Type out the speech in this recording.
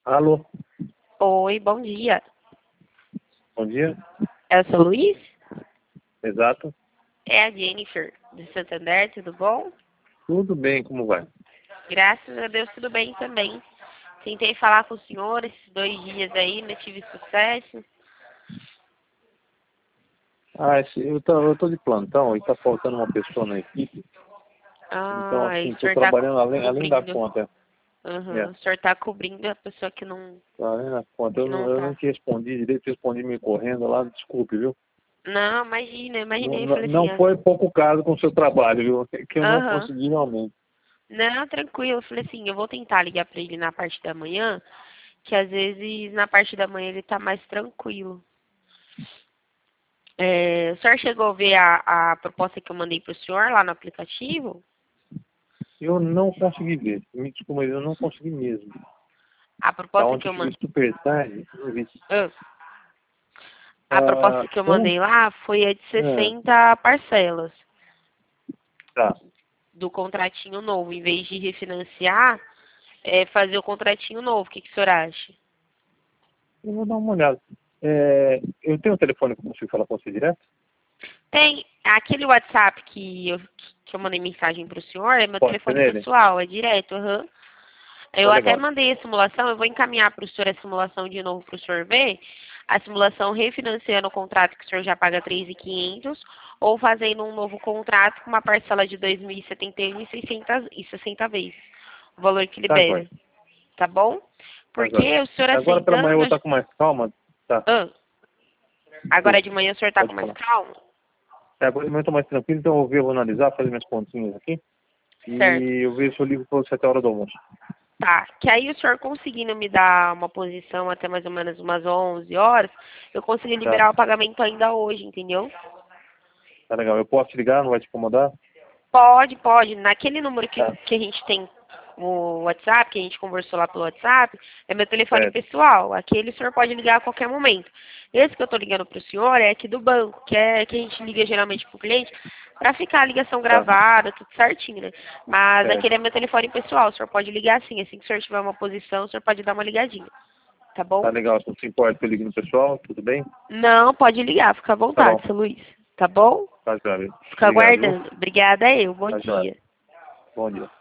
Alô, Oi, bom dia. bom dia. É o seu Luiz? Exato. É a Jennifer, de Santander, tudo bom? Tudo bem, como vai? Graças a Deus, tudo bem também. Tentei falar com o senhor esses 2 dias aí, não tive sucesso. Eu tô de plantão e tá faltando uma pessoa na equipe. Então, Ah, e assim, o tô senhor tá trabalhando além da cobrindo. conta. É, O senhor tá cobrindo a pessoa que não, além da conta. que não Eu não tá. te respondi direito, respondi me correndo lá, desculpe, viu? Não, imagina, Não, imaginei, eu não falei assim, não foi pouco caso com o seu trabalho, viu? Que eu não aham. consegui realmente. Não, tranquilo, eu falei assim, eu vou tentar ligar pra ele na parte da manhã, que às vezes na parte da manhã ele tá mais tranquilo. O senhor chegou a ver a proposta que eu mandei para o senhor lá no aplicativo? Eu não consegui ver. Me desculpa, mas eu não consegui mesmo. A Tá, proposta ontem que eu eu cheguei mandei. super tarde, eu vi. A proposta que eu Como? mandei lá foi a de Ah, 60 parcelas tá. do contratinho novo. Em vez de refinanciar, fazer o contratinho novo. O que, que o senhor acha? Eu vou dar uma olhada. Eu tenho um telefone que eu consigo falar com você direto? Tem aquele WhatsApp que eu mandei mensagem para o senhor, é meu Pode ser telefone nele? pessoal, é direto, aham. Tá Eu até legal. mandei a simulação, eu vou encaminhar para o senhor a simulação de novo para o senhor ver. A simulação refinanciando o contrato que o senhor já paga 3.500 ou fazendo um novo contrato com uma parcela de 2.071 e 60 vezes o valor que Tá, joia. libera, tá bom? Tá, Porque joia. o senhor Agora pela manhã eu aceitando, vou estar com mais calma. Tá, ah, agora desculpa. de manhã o senhor tá com Pode mais falar. calma? Agora de manhã eu tô mais tranquilo, então eu vou analisar, fazer minhas continhas aqui. Certo. E eu vejo se eu ligo pra você até a hora do almoço. Tá, que aí o senhor conseguindo me dar uma posição até mais ou menos umas 11 horas, eu consegui Tá? liberar o pagamento ainda hoje, entendeu? Tá legal. Eu posso te ligar, não vai te incomodar? Pode, pode. Naquele número Tá. que a gente tem o WhatsApp, que a gente conversou lá pelo WhatsApp, é meu telefone Certo. pessoal. Aquele o senhor pode ligar a qualquer momento. Esse que eu estou ligando para o senhor é aqui do banco, que é que a gente liga geralmente para o cliente, para ficar a ligação Tá. gravada, tudo certinho, né? Mas Certo. aquele é meu telefone pessoal. O senhor pode ligar assim que o senhor tiver uma posição, o senhor pode dar uma ligadinha. Tá Tá bom? legal. Se não se importa que eu ligue no pessoal, tudo bem? Não, pode ligar, fica à Tá vontade, bom. seu Luiz. Tá bom? Tá, joia. Fica Obrigado, viu? aguardando. Obrigada eu. Bom Tá, joia. dia. Bom dia.